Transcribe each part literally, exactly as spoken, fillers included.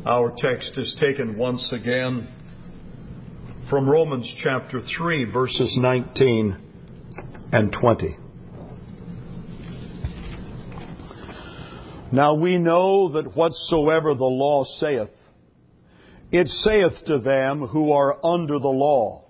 Our text is taken once again from Romans chapter three, verses nineteen and twenty. Now we know that whatsoever the law saith, it saith to them who are under the law,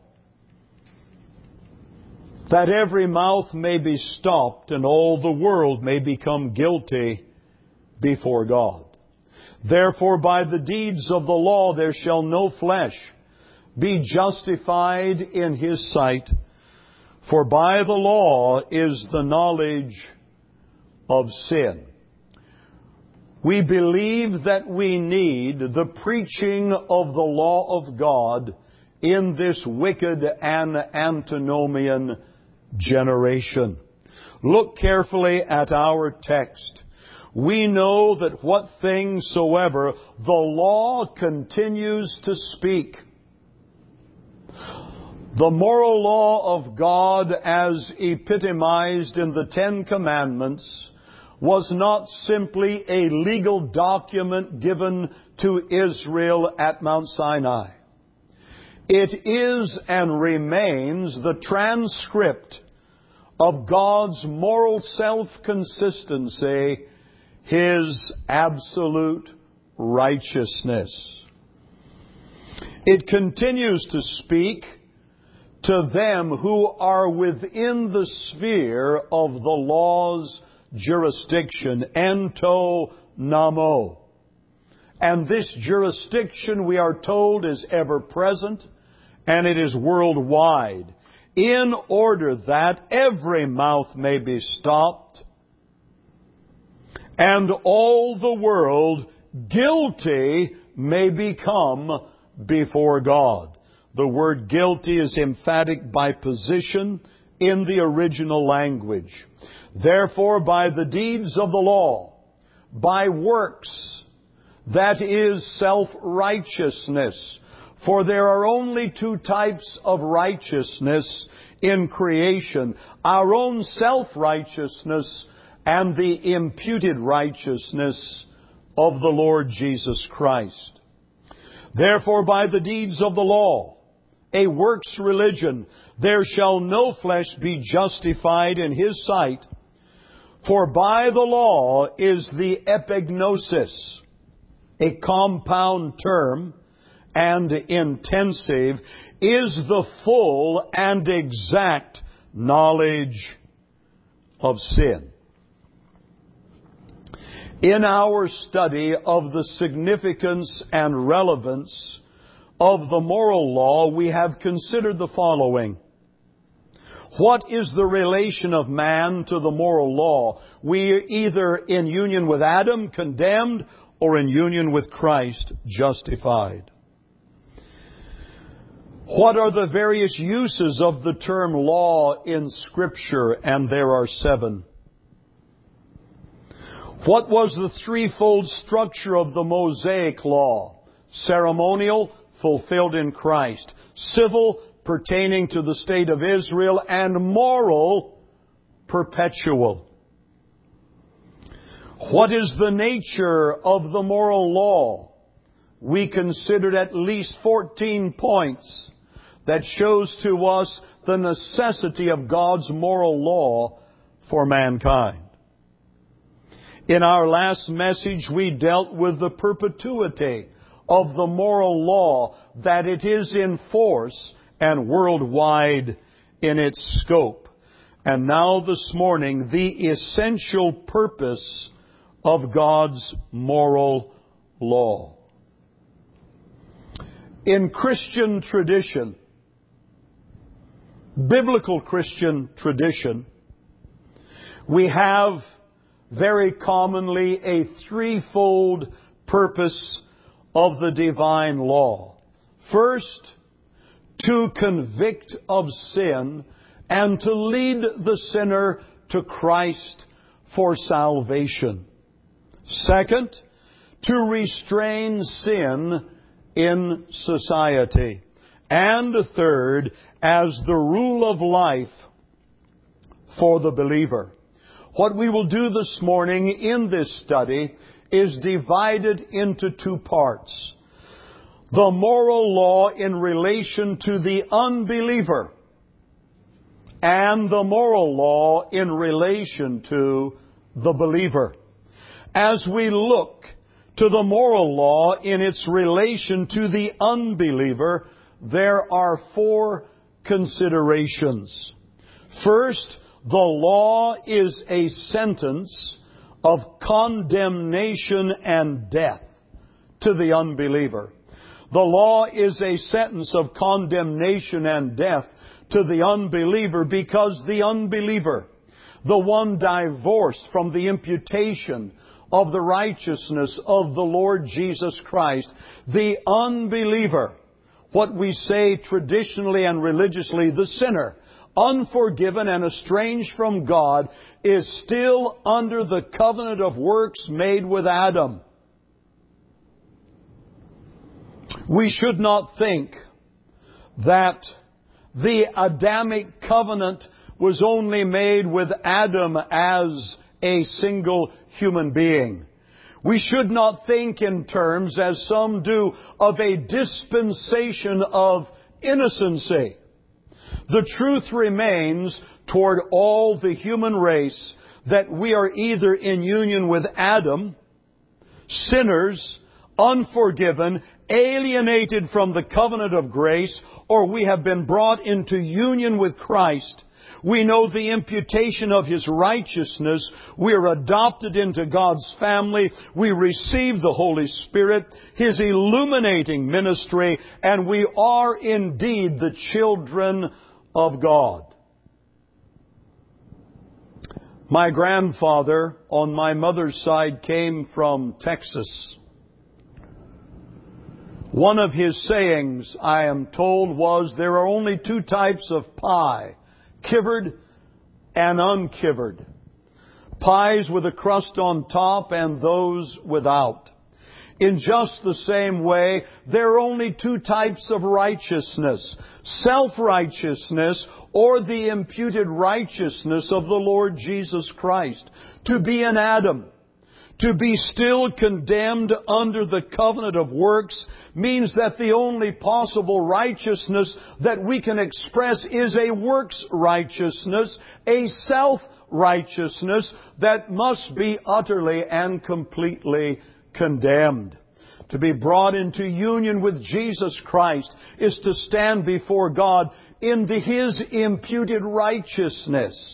that every mouth may be stopped and all the world may become guilty before God. Therefore by the deeds of the law there shall no flesh be justified in his sight, for by the law is the knowledge of sin. We believe that we need the preaching of the law of God in this wicked and antinomian generation. Look carefully at our text. We know that what things soever the law continues to speak. The moral law of God as epitomized in the Ten Commandments was not simply a legal document given to Israel at Mount Sinai. It is and remains the transcript of God's moral self-consistency, His absolute righteousness. It continues to speak to them who are within the sphere of the law's jurisdiction, ento namo. And this jurisdiction, we are told, is ever present and it is worldwide, in order that every mouth may be stopped and all the world guilty may become before God. The word guilty is emphatic by position in the original language. Therefore, by the deeds of the law, by works, that is self-righteousness. For there are only two types of righteousness in creation: our own self-righteousness and the imputed righteousness of the Lord Jesus Christ. Therefore, by the deeds of the law, a works religion, there shall no flesh be justified in his sight. For by the law is the epignosis, a compound term and intensive, is the full and exact knowledge of sin. In our study of the significance and relevance of the moral law, we have considered the following. What is the relation of man to the moral law? We are either in union with Adam, condemned, or in union with Christ, justified. What are the various uses of the term law in Scripture? And there are seven. What was the threefold structure of the Mosaic law? Ceremonial, fulfilled in Christ; civil, pertaining to the state of Israel; and moral, perpetual. What is the nature of the moral law? We considered at least fourteen points that shows to us the necessity of God's moral law for mankind. In our last message, we dealt with the perpetuity of the moral law, that it is in force and worldwide in its scope. And now this morning, the essential purpose of God's moral law. In Christian tradition, biblical Christian tradition, we have very commonly a threefold purpose of the divine law. First, to convict of sin and to lead the sinner to Christ for salvation. Second, to restrain sin in society. And third, as the rule of life for the believer. What we will do this morning in this study is divided into two parts. The moral law in relation to the unbeliever, and the moral law in relation to the believer. As we look to the moral law in its relation to the unbeliever, there are four considerations. First, the law is a sentence of condemnation and death to the unbeliever. The law is a sentence of condemnation and death to the unbeliever because the unbeliever, the one divorced from the imputation of the righteousness of the Lord Jesus Christ, the unbeliever, what we say traditionally and religiously, the sinner, unforgiven and estranged from God, is still under the covenant of works made with Adam. We should not think that the Adamic covenant was only made with Adam as a single human being. We should not think in terms, as some do, of a dispensation of innocency. The truth remains toward all the human race that we are either in union with Adam, sinners, unforgiven, alienated from the covenant of grace, or we have been brought into union with Christ. We know the imputation of His righteousness. We are adopted into God's family. We receive the Holy Spirit, His illuminating ministry, and we are indeed the children of God. My grandfather on my mother's side came from Texas. One of his sayings, I am told, was there are only two types of pie, kivered and unkivered. Pies with a crust on top and those without. In just the same way, there are only two types of righteousness, self-righteousness or the imputed righteousness of the Lord Jesus Christ. To be an Adam, to be still condemned under the covenant of works, means that the only possible righteousness that we can express is a works righteousness, a self-righteousness that must be utterly and completely condemned. To be brought into union with Jesus Christ is to stand before God in the His imputed righteousness.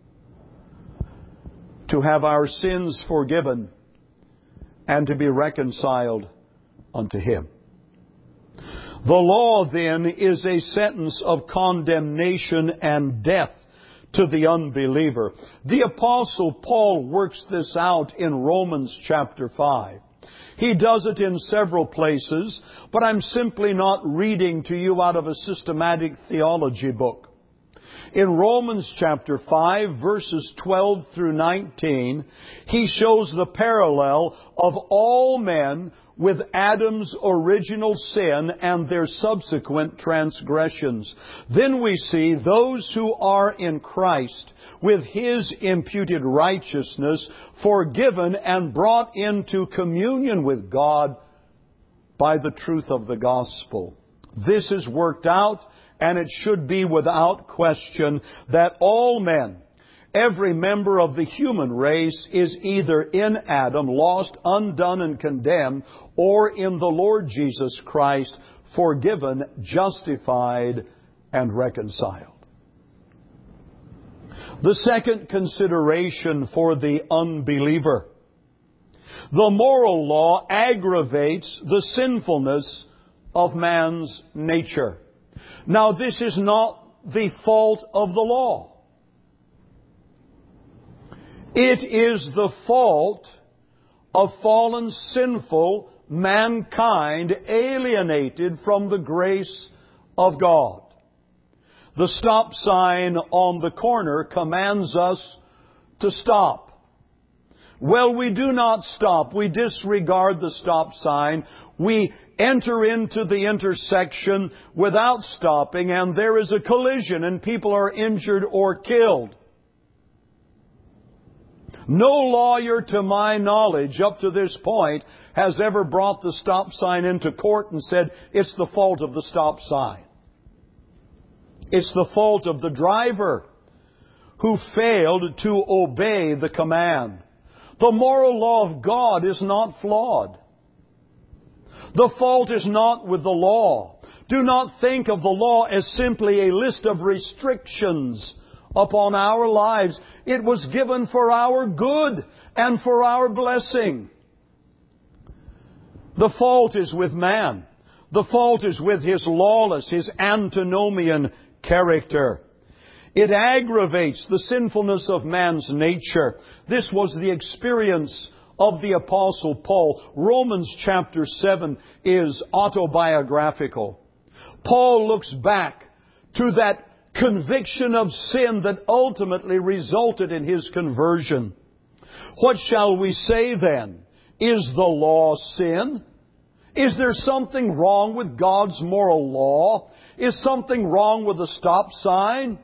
To have our sins forgiven and to be reconciled unto Him. The law, then, is a sentence of condemnation and death to the unbeliever. The Apostle Paul works this out in Romans chapter five. He does it in several places, but I'm simply not reading to you out of a systematic theology book. In Romans chapter five, verses twelve through nineteen, he shows the parallel of all men with Adam's original sin and their subsequent transgressions. Then we see those who are in Christ with His imputed righteousness forgiven and brought into communion with God by the truth of the gospel. This is worked out, and it should be without question that all men, every member of the human race, is either in Adam, lost, undone, and condemned, or in the Lord Jesus Christ, forgiven, justified, and reconciled. The second consideration for the unbeliever. The moral law aggravates the sinfulness of man's nature. Now, this is not the fault of the law. It is the fault of fallen, sinful mankind alienated from the grace of God. The stop sign on the corner commands us to stop. Well, we do not stop. We disregard the stop sign. We enter into the intersection without stopping, and there is a collision and people are injured or killed. No lawyer, to my knowledge, up to this point, has ever brought the stop sign into court and said, it's the fault of the stop sign. It's the fault of the driver who failed to obey the command. The moral law of God is not flawed. The fault is not with the law. Do not think of the law as simply a list of restrictions upon our lives. It was given for our good and for our blessing. The fault is with man. The fault is with his lawless, his antinomian character. It aggravates the sinfulness of man's nature. This was the experience of the Apostle Paul. Romans chapter seven is autobiographical. Paul looks back to that conviction of sin that ultimately resulted in his conversion. What shall we say then? Is the law sin? Is there something wrong with God's moral law? Is something wrong with the stop sign?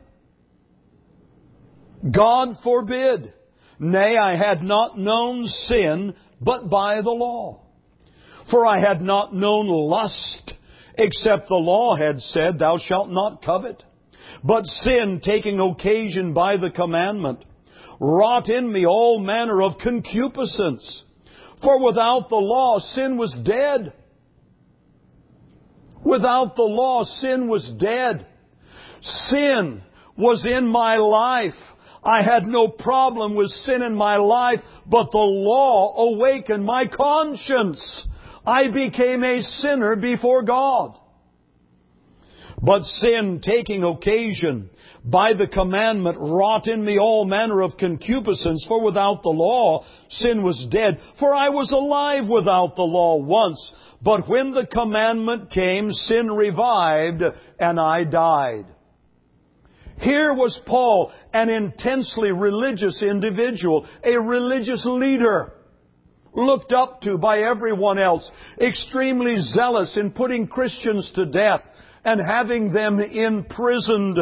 God forbid. Nay, I had not known sin but by the law. For I had not known lust, except the law had said, Thou shalt not covet. But sin, taking occasion by the commandment, wrought in me all manner of concupiscence. For without the law, sin was dead. Without the law, sin was dead. Sin was in my life. I had no problem with sin in my life, but the law awakened my conscience. I became a sinner before God. But sin, taking occasion by the commandment, wrought in me all manner of concupiscence. For without the law, sin was dead. For I was alive without the law once. But when the commandment came, sin revived, and I died. Here was Paul, an intensely religious individual, a religious leader, looked up to by everyone else, extremely zealous in putting Christians to death and having them imprisoned.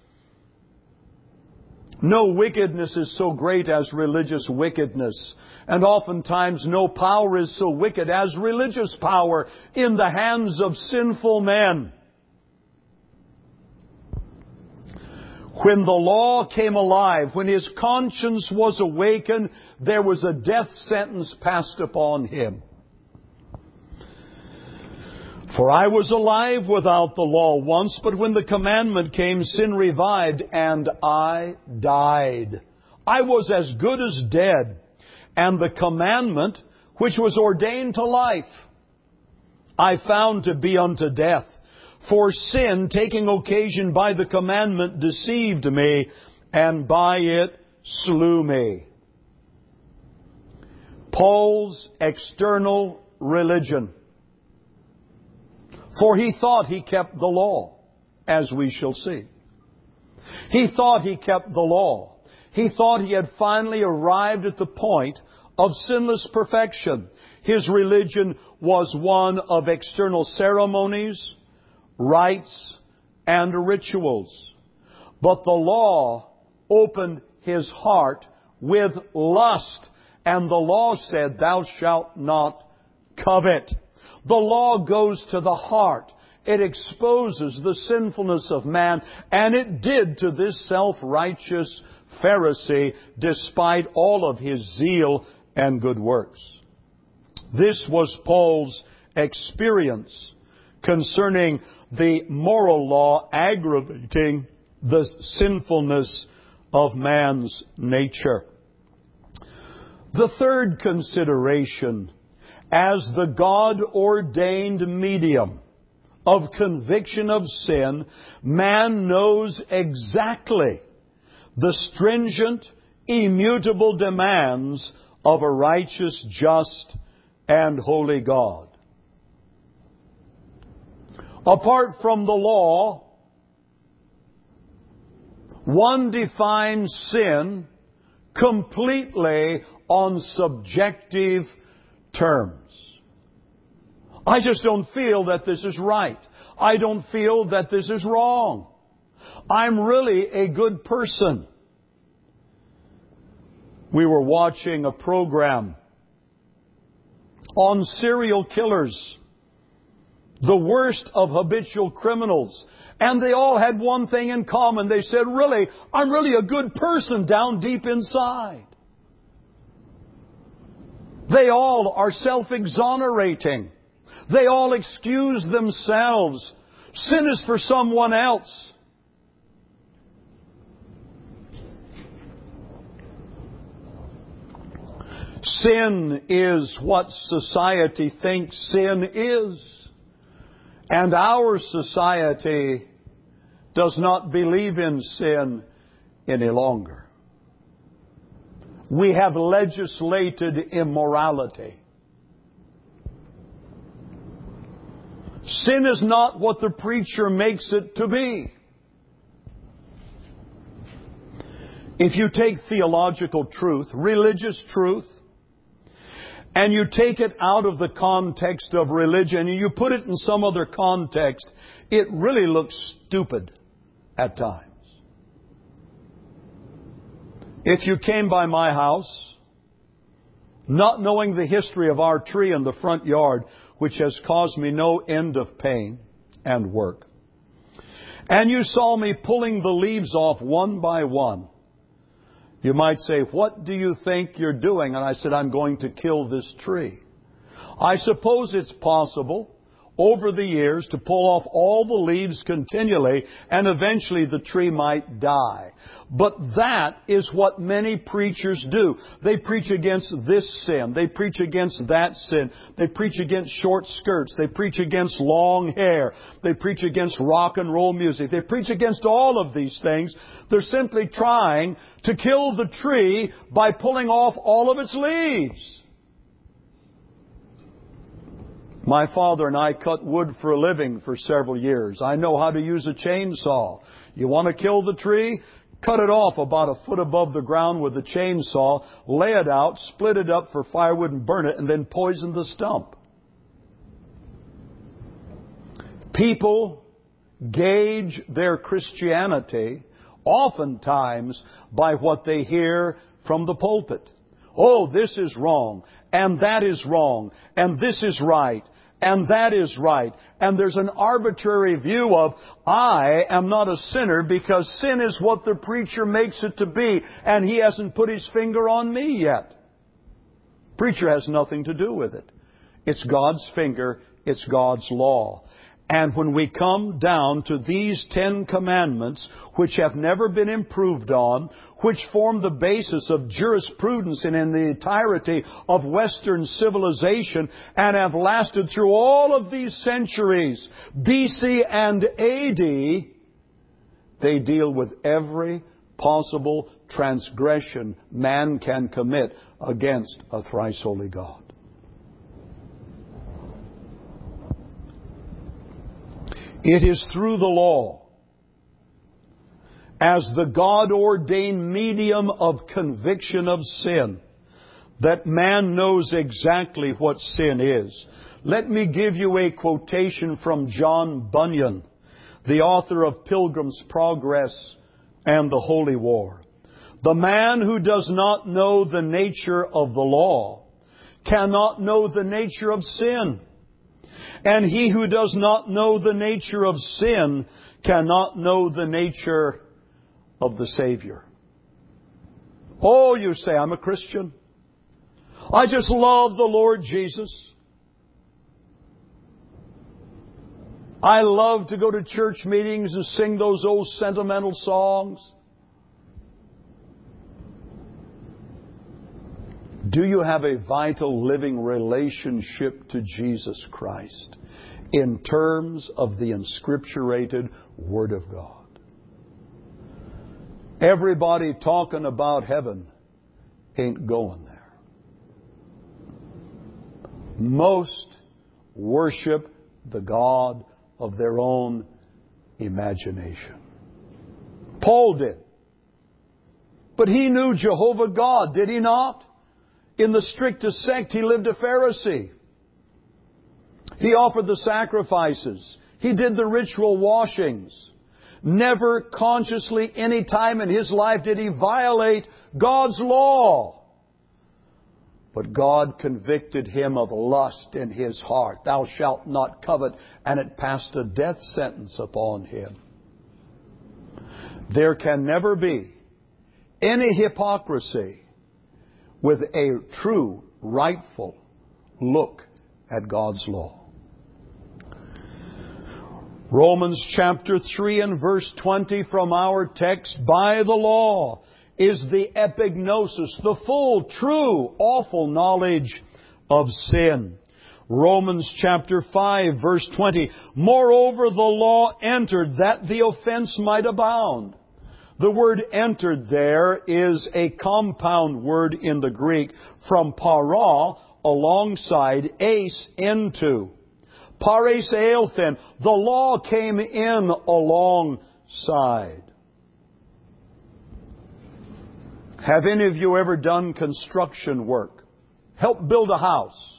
No wickedness is so great as religious wickedness. And oftentimes no power is so wicked as religious power in the hands of sinful men. When the law came alive, when his conscience was awakened, there was a death sentence passed upon him. For I was alive without the law once, but when the commandment came, sin revived, and I died. I was as good as dead, and the commandment, which was ordained to life, I found to be unto death. For sin, taking occasion by the commandment, deceived me, and by it slew me. Paul's external religion. For he thought he kept the law, as we shall see. He thought he kept the law. He thought he had finally arrived at the point of sinless perfection. His religion was one of external ceremonies, rites, and rituals. But the law opened his heart with lust. And the law said, Thou shalt not covet. The law goes to the heart. It exposes the sinfulness of man. And it did to this self-righteous Pharisee, despite all of his zeal and good works. This was Paul's experience concerning the moral law aggravating the sinfulness of man's nature. The third consideration, as the God-ordained medium of conviction of sin, man knows exactly the stringent, immutable demands of a righteous, just, and holy God. Apart from the law, one defines sin completely on subjective terms. I just don't feel that this is right. I don't feel that this is wrong. I'm really a good person. We were watching a program on serial killers, the worst of habitual criminals. And they all had one thing in common. They said, really, I'm really a good person down deep inside. They all are self-exonerating. They all excuse themselves. Sin is for someone else. Sin is what society thinks sin is. And our society does not believe in sin any longer. We have legislated immorality. Sin is not what the preacher makes it to be. If you take theological truth, religious truth, and you take it out of the context of religion and you put it in some other context, it really looks stupid at times. If you came by my house, not knowing the history of our tree in the front yard, which has caused me no end of pain and work, and you saw me pulling the leaves off one by one, you might say, what do you think you're doing? And I said, I'm going to kill this tree. I suppose it's possible over the years to pull off all the leaves continually and eventually the tree might die. But that is what many preachers do. They preach against this sin. They preach against that sin. They preach against short skirts. They preach against long hair. They preach against rock and roll music. They preach against all of these things. They're simply trying to kill the tree by pulling off all of its leaves. My father and I cut wood for a living for several years. I know how to use a chainsaw. You want to kill the tree? Cut it off about a foot above the ground with a chainsaw, lay it out, split it up for firewood and burn it, and then poison the stump. People gauge their Christianity oftentimes by what they hear from the pulpit. Oh, this is wrong, and that is wrong, and this is right, and that is right. And there's an arbitrary view of, I am not a sinner because sin is what the preacher makes it to be, and he hasn't put his finger on me yet. Preacher has nothing to do with it. It's God's finger, it's God's law. And when we come down to these Ten Commandments, which have never been improved on, which form the basis of jurisprudence and in the entirety of Western civilization, and have lasted through all of these centuries, B C and A D, they deal with every possible transgression man can commit against a thrice holy God. It is through the law, as the God-ordained medium of conviction of sin, that man knows exactly what sin is. Let me give you a quotation from John Bunyan, the author of Pilgrim's Progress and the Holy War. The man who does not know the nature of the law cannot know the nature of sin. And he who does not know the nature of sin cannot know the nature of the Savior. Oh, you say, I'm a Christian. I just love the Lord Jesus. I love to go to church meetings and sing those old sentimental songs. Do you have a vital living relationship to Jesus Christ in terms of the inscripturated Word of God? Everybody talking about heaven ain't going there. Most worship the God of their own imagination. Paul did. But he knew Jehovah God, did he not? In the strictest sect, he lived a Pharisee. He offered the sacrifices. He did the ritual washings. Never consciously any time in his life did he violate God's law. But God convicted him of lust in his heart. Thou shalt not covet. And it passed a death sentence upon him. There can never be any hypocrisy with a true, rightful look at God's law. Romans chapter three and verse twenty from our text, by the law is the epignosis, the full, true, awful knowledge of sin. Romans chapter five verse twenty, moreover the law entered that the offense might abound. The word entered there is a compound word in the Greek from para, alongside, ace, into. Pares eilthen, the law came in alongside. Have any of you ever done construction work? Help build a house.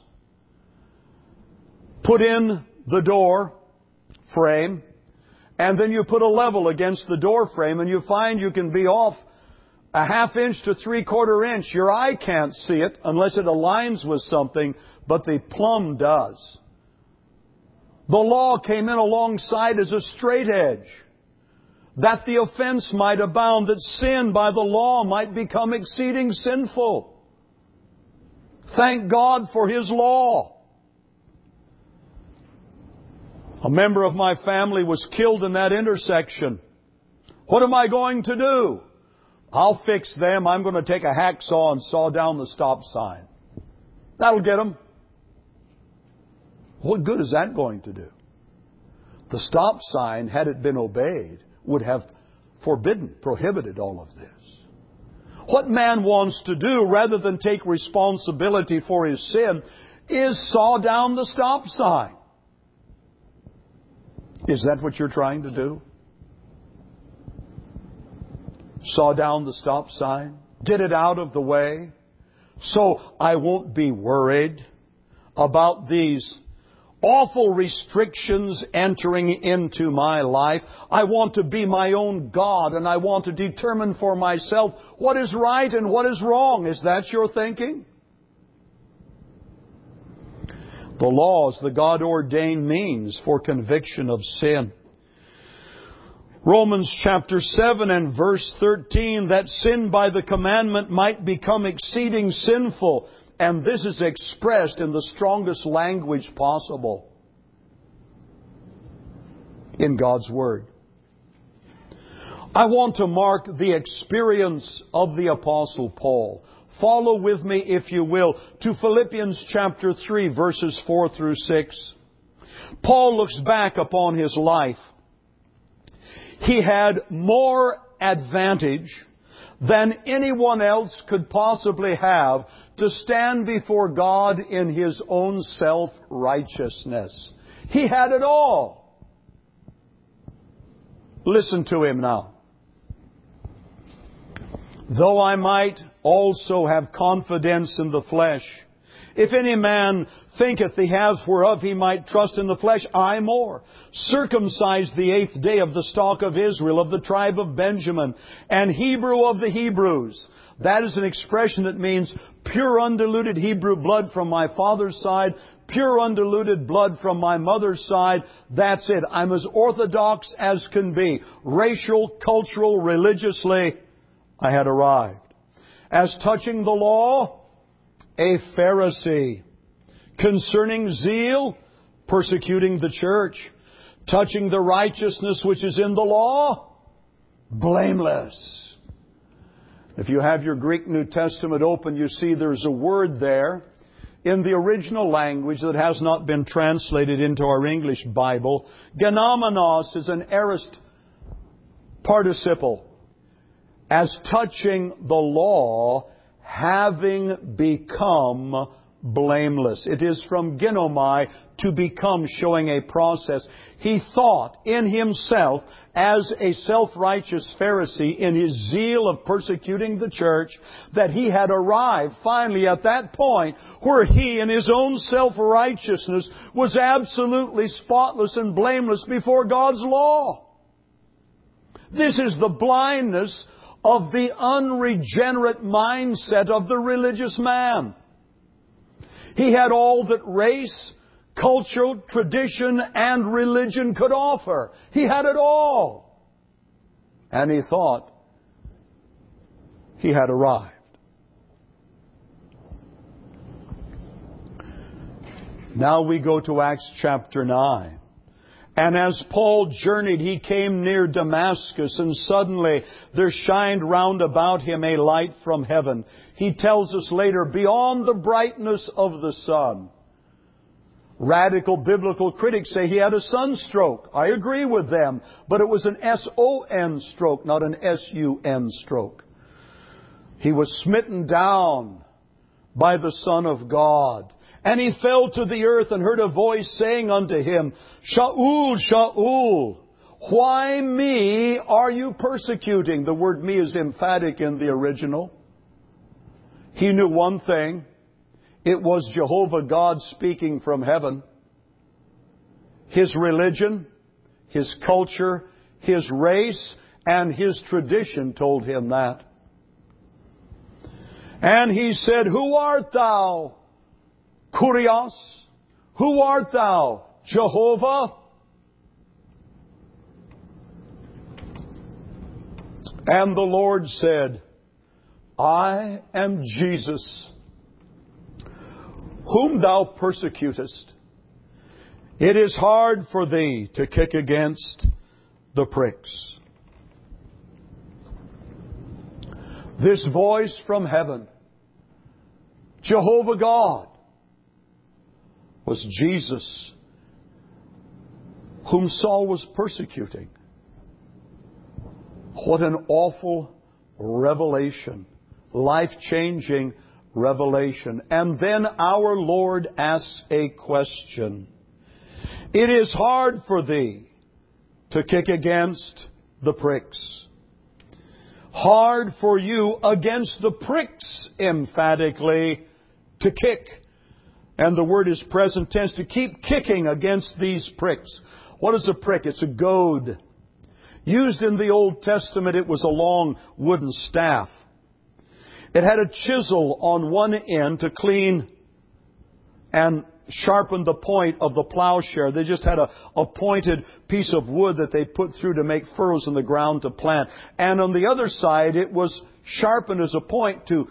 Put in the door frame, and then you put a level against the door frame, and you find you can be off a half inch to three quarter inch. Your eye can't see it unless it aligns with something, but the plumb does. The law came in alongside as a straight edge, that the offense might abound, that sin by the law might become exceeding sinful. Thank God for His law. A member of my family was killed in that intersection. What am I going to do? I'll fix them. I'm going to take a hacksaw and saw down the stop sign. That'll get them. What good is that going to do? The stop sign, had it been obeyed, would have forbidden, prohibited all of this. What man wants to do, rather than take responsibility for his sin, is saw down the stop sign. Is that what you're trying to do? Saw down the stop sign? Get it out of the way? So I won't be worried about these awful restrictions entering into my life. I want to be my own God, and I want to determine for myself what is right and what is wrong. Is that your thinking? The law is the God-ordained means for conviction of sin. Romans chapter seven and verse thirteen, that sin by the commandment might become exceeding sinful. And this is expressed in the strongest language possible in God's Word. I want to mark the experience of the Apostle Paul. Follow with me, if you will, to Philippians chapter three, verses four through six. Paul looks back upon his life. He had more advantage than anyone else could possibly have to stand before God in his own self-righteousness. He had it all. Listen to him now. Though I might also have confidence in the flesh, if any man thinketh he hath whereof he might trust in the flesh, I more. Circumcised the eighth day of the stock of Israel, of the tribe of Benjamin, and Hebrew of the Hebrews. That is an expression that means pure undiluted Hebrew blood from my father's side, pure undiluted blood from my mother's side. That's it. I'm as orthodox as can be. Racial, cultural, religiously, I had arrived. As touching the law, a Pharisee. Concerning zeal, persecuting the church. Touching the righteousness which is in the law, blameless. If you have your Greek New Testament open, you see there's a word there in the original language that has not been translated into our English Bible. Genomenos is an aorist participle. As touching the law, having become blameless. It is from genomai, to become, showing a process. He thought in himself, as a self-righteous Pharisee, in his zeal of persecuting the church, that he had arrived finally at that point where he, in his own self-righteousness, was absolutely spotless and blameless before God's law. This is the blindness of the unregenerate mindset of the religious man. He had all that race, culture, tradition, and religion could offer. He had it all. And he thought he had arrived. Now we go to Acts chapter nine. And as Paul journeyed, he came near Damascus, and suddenly there shined round about him a light from heaven. He tells us later, beyond the brightness of the sun. Radical biblical critics say he had a sunstroke. I agree with them. But it was an S O N stroke, not an S U N stroke. He was smitten down by the Son of God. And he fell to the earth and heard a voice saying unto him, Shaul, Shaul, why me are you persecuting? The word me is emphatic in the original. He knew one thing. It was Jehovah God speaking from heaven. His religion, his culture, his race, and his tradition told him that. And he said, Who art thou? Kurios, who art thou? Jehovah? And the Lord said, I am Jesus, whom thou persecutest. It is hard for thee to kick against the pricks. This voice from heaven, Jehovah God, was Jesus, whom Saul was persecuting. What an awful revelation. Life-changing revelation. And then our Lord asks a question. It is hard for thee to kick against the pricks. Hard for you against the pricks, emphatically, to kick. And the word is present tense, to keep kicking against these pricks. What is a prick? It's a goad. Used in the Old Testament, it was a long wooden staff. It had a chisel on one end to clean and sharpen the point of the plowshare. They just had a, a pointed piece of wood that they put through to make furrows in the ground to plant. And on the other side, it was sharpened as a point to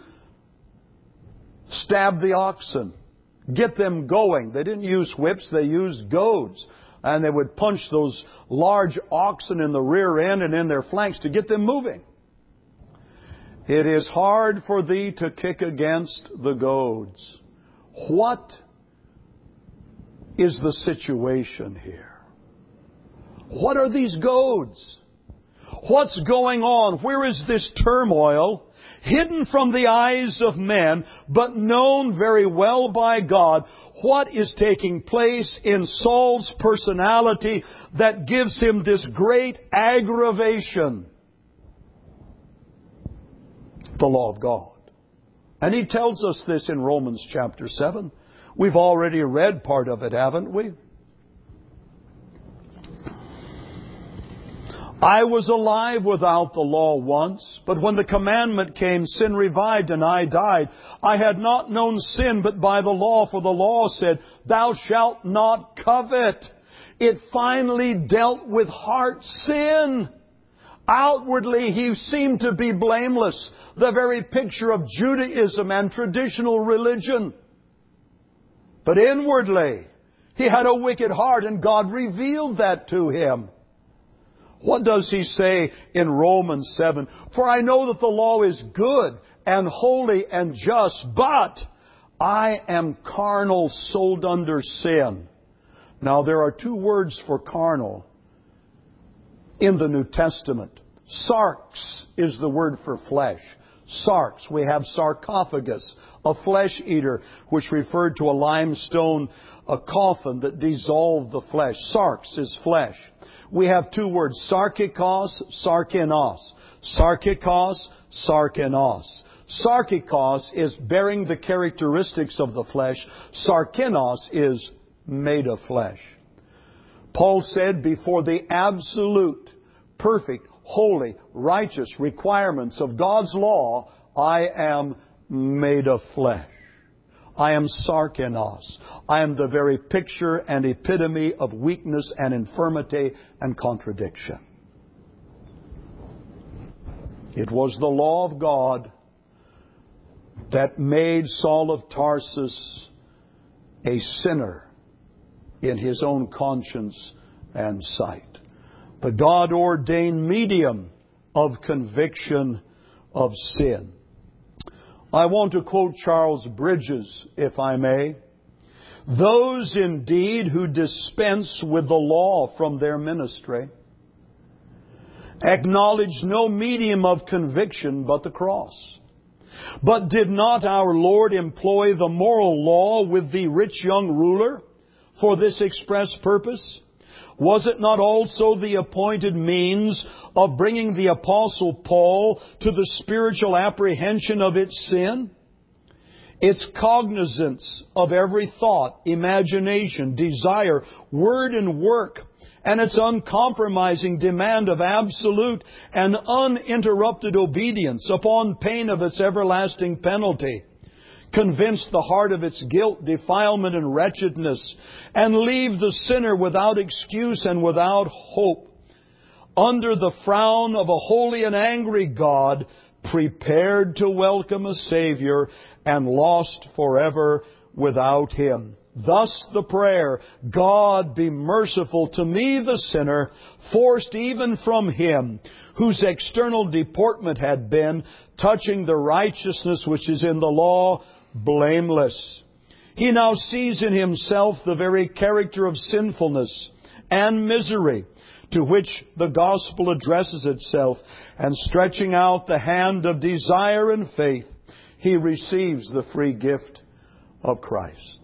stab the oxen. Get them going. They didn't use whips, they used goads. And they would punch those large oxen in the rear end and in their flanks to get them moving. It is hard for thee to kick against the goads. What is the situation here? What are these goads? What's going on? Where is this turmoil? Hidden from the eyes of men, but known very well by God. What is taking place in Saul's personality that gives him this great aggravation? The law of God. And he tells us this in Romans chapter seven. We've already read part of it, haven't we? I was alive without the law once, but when the commandment came, sin revived and I died. I had not known sin but by the law, for the law said, Thou shalt not covet. It finally dealt with heart sin. Outwardly, he seemed to be blameless, the very picture of Judaism and traditional religion. But inwardly, he had a wicked heart, and God revealed that to him. What does he say in Romans seven? For I know that the law is good and holy and just, but I am carnal, sold under sin. Now there are two words for carnal in the New Testament. Sarx is the word for flesh. Sarx. We have sarcophagus, a flesh eater, which referred to a limestone a coffin that dissolved the flesh. Sarx is flesh. We have two words, sarkikos, sarkinos. Sarkikos, sarkinos. Sarkikos is bearing the characteristics of the flesh. Sarkinos is made of flesh. Paul said, before the absolute, perfect, holy, righteous requirements of God's law, I am made of flesh. I am sarkenos. I am the very picture and epitome of weakness and infirmity and contradiction. It was the law of God that made Saul of Tarsus a sinner in his own conscience and sight. The God-ordained medium of conviction of sin. I want to quote Charles Bridges, if I may. Those indeed who dispense with the law from their ministry acknowledge no medium of conviction but the cross. But did not our Lord employ the moral law with the rich young ruler for this express purpose? Was it not also the appointed means of bringing the Apostle Paul to the spiritual apprehension of its sin? Its cognizance of every thought, imagination, desire, word and work, and its uncompromising demand of absolute and uninterrupted obedience upon pain of its everlasting penalty, convince the heart of its guilt, defilement, and wretchedness, and leave the sinner without excuse and without hope, under the frown of a holy and angry God, prepared to welcome a Savior and lost forever without Him. Thus the prayer, God be merciful to me the sinner, forced even from Him, whose external deportment had been, touching the righteousness which is in the law, blameless. He now sees in himself the very character of sinfulness and misery to which the gospel addresses itself, and stretching out the hand of desire and faith, he receives the free gift of Christ.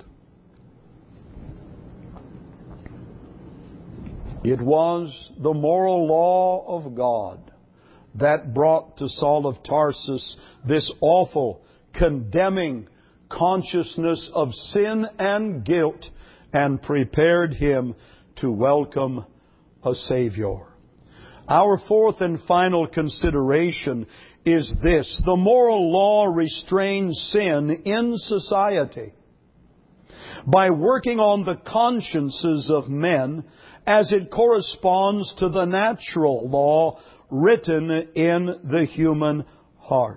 It was the moral law of God that brought to Saul of Tarsus this awful, condemning consciousness of sin and guilt, and prepared him to welcome a Savior. Our fourth and final consideration is this: the moral law restrains sin in society by working on the consciences of men as it corresponds to the natural law written in the human heart.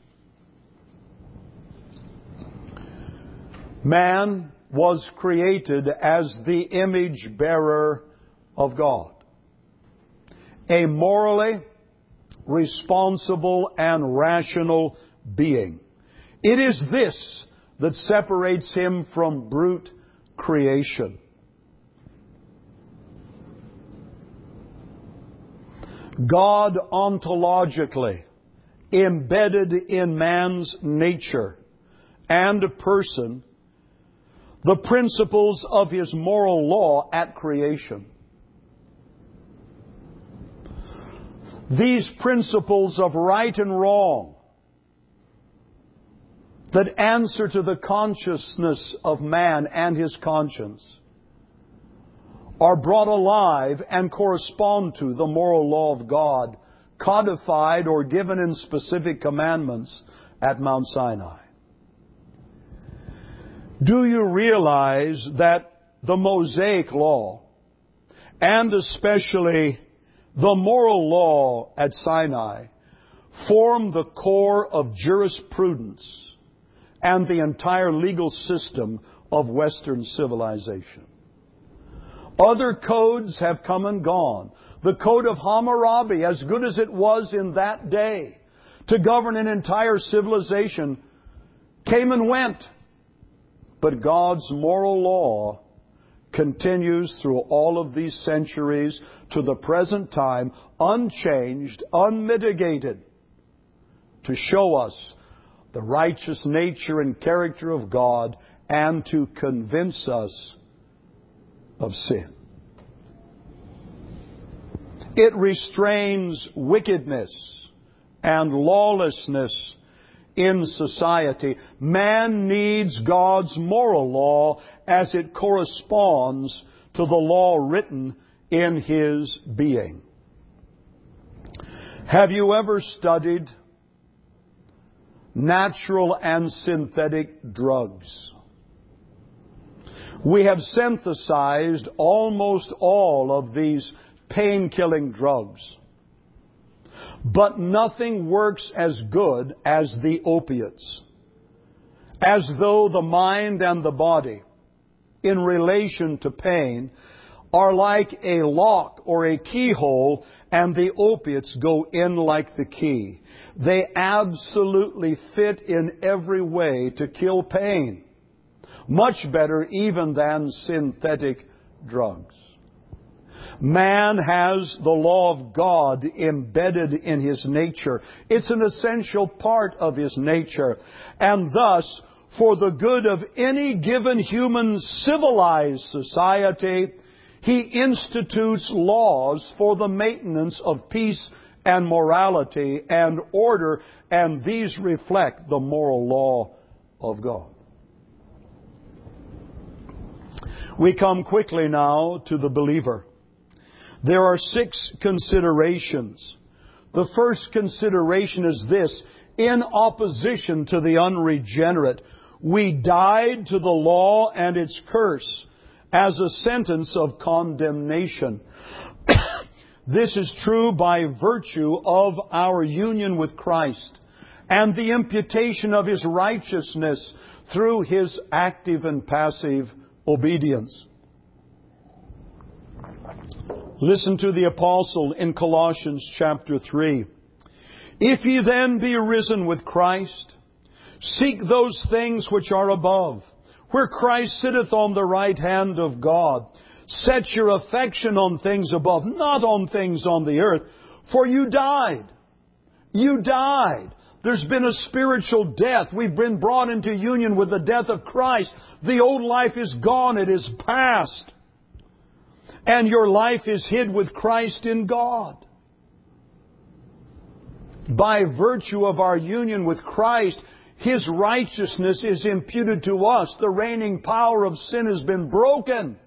Man was created as the image bearer of God, a morally responsible and rational being. It is this that separates him from brute creation. God ontologically embedded in man's nature and person the principles of His moral law at creation. These principles of right and wrong that answer to the consciousness of man and his conscience are brought alive and correspond to the moral law of God, codified or given in specific commandments at Mount Sinai. Do you realize that the Mosaic law, and especially the moral law at Sinai, form the core of jurisprudence and the entire legal system of Western civilization? Other codes have come and gone. The Code of Hammurabi, as good as it was in that day to govern an entire civilization, came and went. But God's moral law continues through all of these centuries to the present time, unchanged, unmitigated, to show us the righteous nature and character of God and to convince us of sin. It restrains wickedness and lawlessness in society. Man needs God's moral law as it corresponds to the law written in his being. Have you ever studied natural and synthetic drugs? We have synthesized almost all of these pain-killing drugs. But nothing works as good as the opiates. As though the mind and the body, in relation to pain, are like a lock or a keyhole, and the opiates go in like the key. They absolutely fit in every way to kill pain. Much better even than synthetic drugs. Man has the law of God embedded in his nature. It's an essential part of his nature. And thus, for the good of any given human civilized society, he institutes laws for the maintenance of peace and morality and order, and these reflect the moral law of God. We come quickly now to the believer. There are six considerations. The first consideration is this: in opposition to the unregenerate, we died to the law and its curse as a sentence of condemnation. This is true by virtue of our union with Christ and the imputation of His righteousness through His active and passive obedience. Listen to the apostle in Colossians chapter three. If ye then be risen with Christ, seek those things which are above, where Christ sitteth on the right hand of God. Set your affection on things above, not on things on the earth, for you died. You died. There's been a spiritual death. We've been brought into union with the death of Christ. The old life is gone. It is past. And your life is hid with Christ in God. By virtue of our union with Christ, His righteousness is imputed to us. The reigning power of sin has been broken.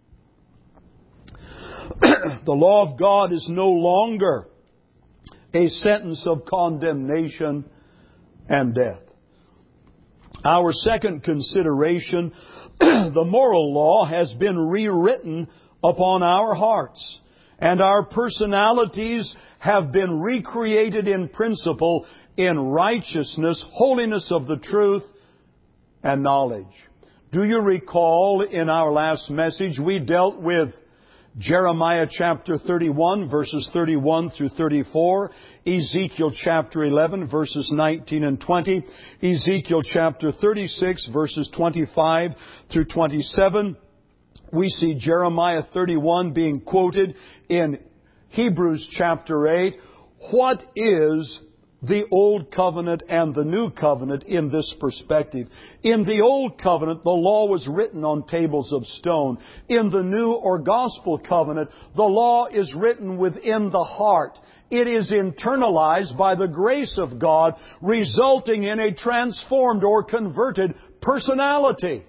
The law of God is no longer a sentence of condemnation and death. Our second consideration, the moral law has been rewritten upon our hearts, and our personalities have been recreated in principle in righteousness, holiness of the truth, and knowledge. Do you recall in our last message we dealt with Jeremiah chapter thirty-one, verses thirty-one through thirty-four, Ezekiel chapter eleven, verses nineteen and twenty, Ezekiel chapter thirty-six, verses twenty-five through twenty-seven. We see Jeremiah thirty-one being quoted in Hebrews chapter eight. What is the Old Covenant and the New Covenant in this perspective? In the Old Covenant, the law was written on tables of stone. In the New or Gospel Covenant, the law is written within the heart. It is internalized by the grace of God, resulting in a transformed or converted personality.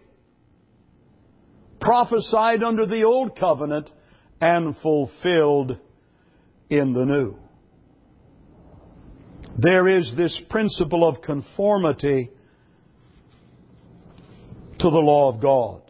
Prophesied under the Old Covenant and fulfilled in the New. There is this principle of conformity to the law of God.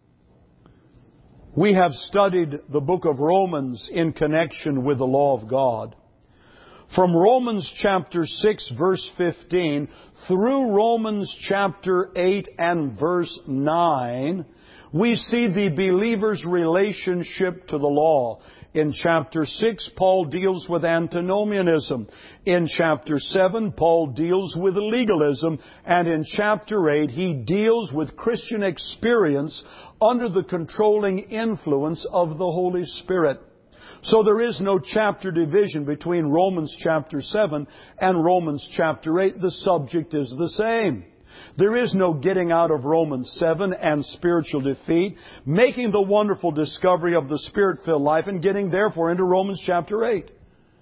We have studied the book of Romans in connection with the law of God. From Romans chapter six verse fifteen through Romans chapter eight and verse nine, we see the believer's relationship to the law. In chapter six, Paul deals with antinomianism. In chapter seven, Paul deals with legalism. And in chapter eight, he deals with Christian experience under the controlling influence of the Holy Spirit. So there is no chapter division between Romans chapter seven and Romans chapter eight. The subject is the same. There is no getting out of Romans seven and spiritual defeat, making the wonderful discovery of the Spirit-filled life, and getting therefore into Romans chapter eight.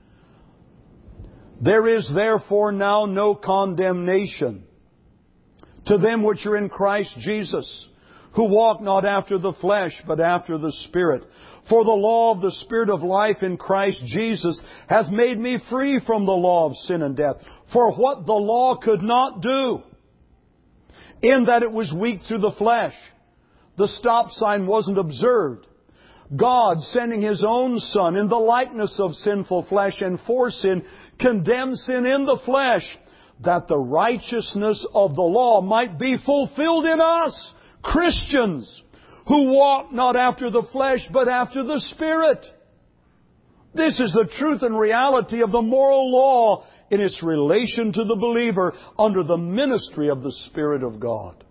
There is therefore now no condemnation to them which are in Christ Jesus, who walk not after the flesh, but after the Spirit. For the law of the Spirit of life in Christ Jesus hath made me free from the law of sin and death. For what the law could not do, in that it was weak through the flesh, The stop sign wasn't observed. God, sending His own Son in the likeness of sinful flesh and for sin, condemned sin in the flesh, that the righteousness of the law might be fulfilled in us, Christians, who walk not after the flesh, but after the Spirit. This is the truth and reality of the moral law in its relation to the believer under the ministry of the Spirit of God.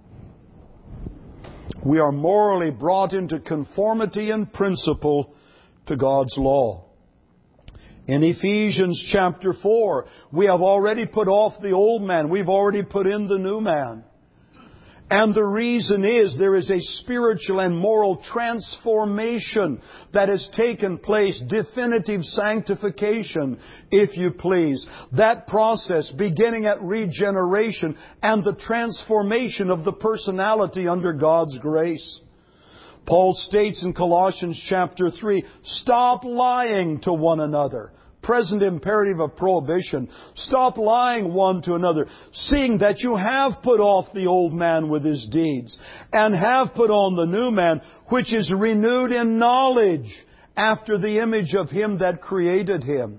We are morally brought into conformity in principle to God's law. In Ephesians chapter four, we have already put off the old man. We've already put in the new man. And the reason is there is a spiritual and moral transformation that has taken place, definitive sanctification, if you please. That process beginning at regeneration and the transformation of the personality under God's grace. Paul states in Colossians chapter three, stop lying to one another. Present imperative of prohibition. Stop lying one to another, seeing that you have put off the old man with his deeds, and have put on the new man, which is renewed in knowledge after the image of Him that created him.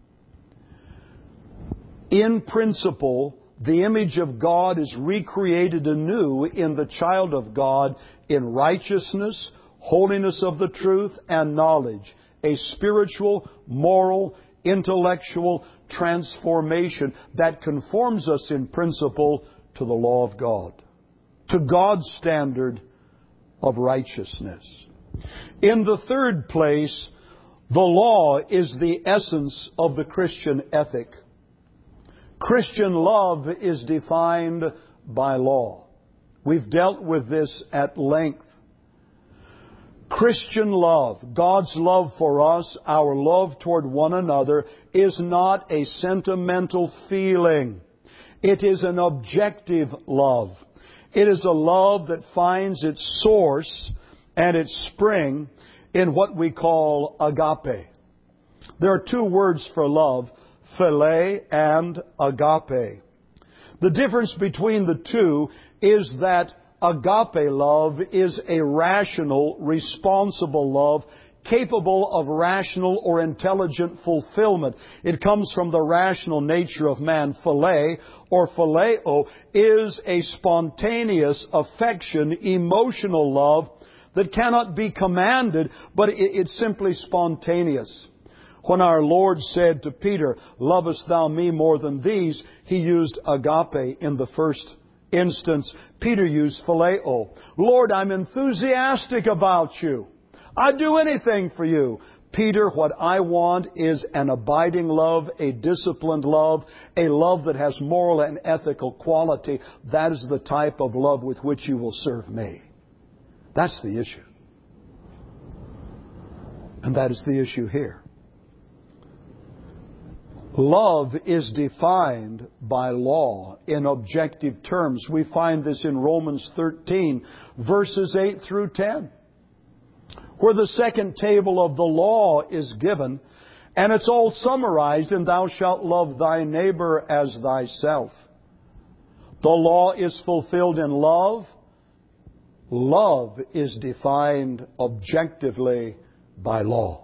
In principle, the image of God is recreated anew in the child of God in righteousness, holiness of the truth, and knowledge. A spiritual, moral, intellectual transformation that conforms us in principle to the law of God, to God's standard of righteousness. In the third place, the law is the essence of the Christian ethic. Christian love is defined by law. We've dealt with this at length. Christian love, God's love for us, our love toward one another, is not a sentimental feeling. It is an objective love. It is a love that finds its source and its spring in what we call agape. There are two words for love, philia and agape. The difference between the two is that agape love is a rational, responsible love, capable of rational or intelligent fulfillment. It comes from the rational nature of man. Philia, or phileo, is a spontaneous affection, emotional love that cannot be commanded, but it's simply spontaneous. When our Lord said to Peter, "Lovest thou me more than these?" He used agape in the first instance. Peter used phileo. "Lord, I'm enthusiastic about you. I'd do anything for you." Peter, what I want is an abiding love, a disciplined love, a love that has moral and ethical quality. That is the type of love with which you will serve me. That's the issue. And that is the issue here. Love is defined by law in objective terms. We find this in Romans thirteen, verses eight through ten, where the second table of the law is given, and it's all summarized in "Thou shalt love thy neighbor as thyself." The law is fulfilled in love. Love is defined objectively by law.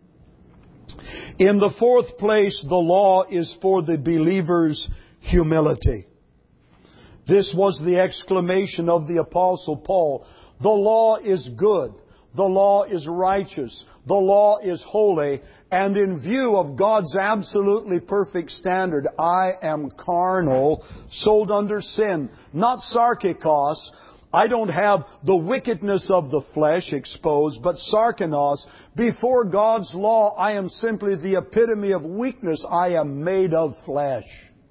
In the fourth place, the law is for the believer's humility. This was the exclamation of the Apostle Paul. The law is good. The law is righteous. The law is holy. And in view of God's absolutely perfect standard, I am carnal, sold under sin. Not sarkikos. I don't have the wickedness of the flesh exposed, but sarkinos. Before God's law, I am simply the epitome of weakness. I am made of flesh.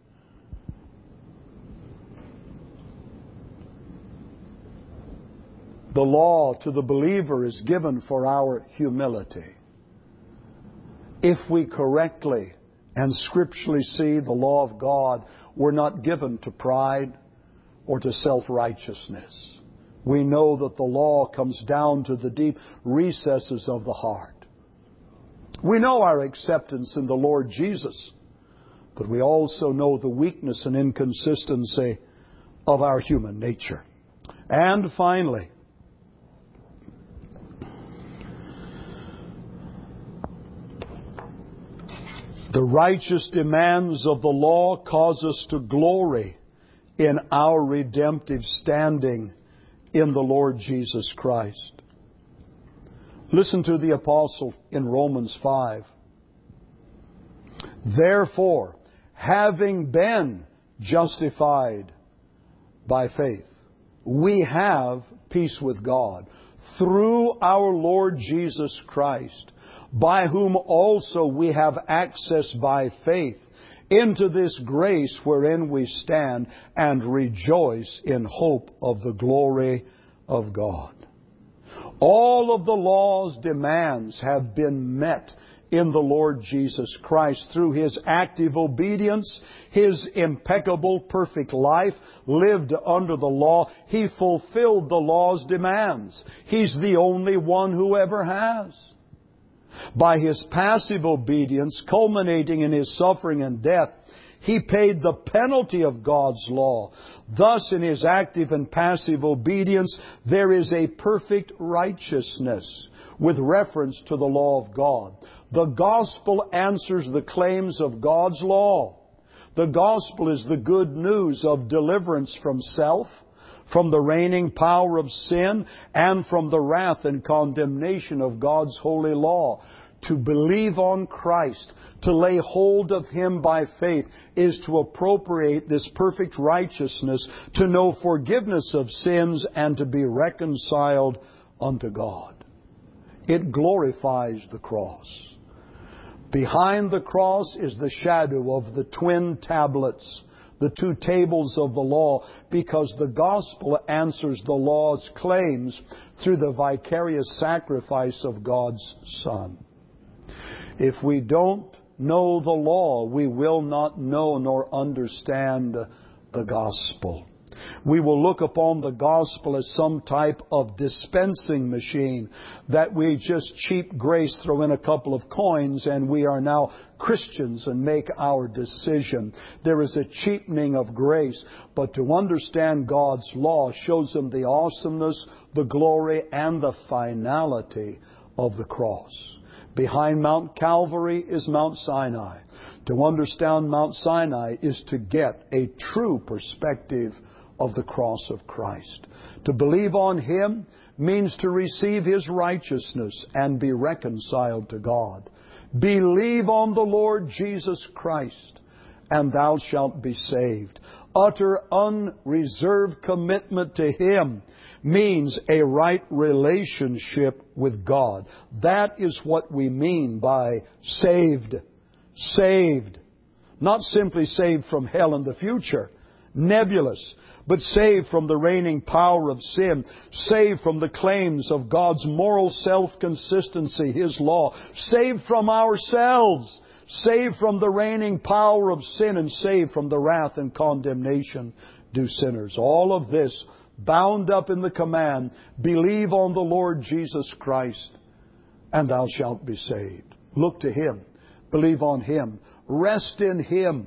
The law to the believer is given for our humility. If we correctly and scripturally see the law of God, we're not given to pride or to self-righteousness. We know that the law comes down to the deep recesses of the heart. We know our acceptance in the Lord Jesus, but we also know the weakness and inconsistency of our human nature. And finally, The righteous demands of the law cause us to glory in our redemptive standing in the Lord Jesus Christ. Listen to the apostle in Romans five. Therefore, having been justified by faith, we have peace with God through our Lord Jesus Christ, by whom also we have access by faith into this grace wherein we stand and rejoice in hope of the glory of God. All of the law's demands have been met in the Lord Jesus Christ through His active obedience, His impeccable, perfect life lived under the law. He fulfilled the law's demands. He's the only one who ever has. By His passive obedience, culminating in His suffering and death, He paid the penalty of God's law. Thus, in His active and passive obedience, there is a perfect righteousness with reference to the law of God. The gospel answers the claims of God's law. The gospel is the good news of deliverance from self, from the reigning power of sin, and from the wrath and condemnation of God's holy law. To believe on Christ, to lay hold of Him by faith, is to appropriate this perfect righteousness, to know forgiveness of sins, and to be reconciled unto God. It glorifies the cross. Behind the cross is the shadow of the twin tablets, the two tables of the law, because the gospel answers the law's claims through the vicarious sacrifice of God's Son. If we don't know the law, we will not know nor understand the gospel. We will look upon the gospel as some type of dispensing machine that we just cheap grace, throw in a couple of coins, and we are now Christians and make our decision. There is a cheapening of grace, but to understand God's law shows them the awesomeness, the glory, and the finality of the cross. Behind Mount Calvary is Mount Sinai. To understand Mount Sinai is to get a true perspective of the cross of Christ. To believe on Him means to receive His righteousness and be reconciled to God. Believe on the Lord Jesus Christ, and thou shalt be saved. Utter unreserved commitment to Him means a right relationship with God. That is what we mean by saved. Saved. Not simply saved from hell in the future, nebulous, but saved from the reigning power of sin, saved from the claims of God's moral self-consistency, His law, saved from ourselves, saved from the reigning power of sin, and saved from the wrath and condemnation due sinners. All of this bound up in the command, believe on the Lord Jesus Christ, and thou shalt be saved. Look to Him. Believe on Him. Rest in Him.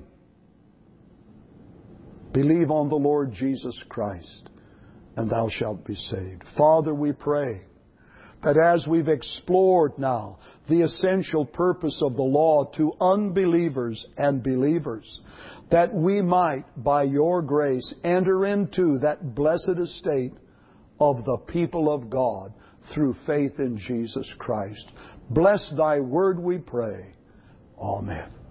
Believe on the Lord Jesus Christ, and thou shalt be saved. Father, we pray that as we've explored now the essential purpose of the law to unbelievers and believers, that we might, by Your grace, enter into that blessed estate of the people of God through faith in Jesus Christ. Bless Thy word, we pray. Amen.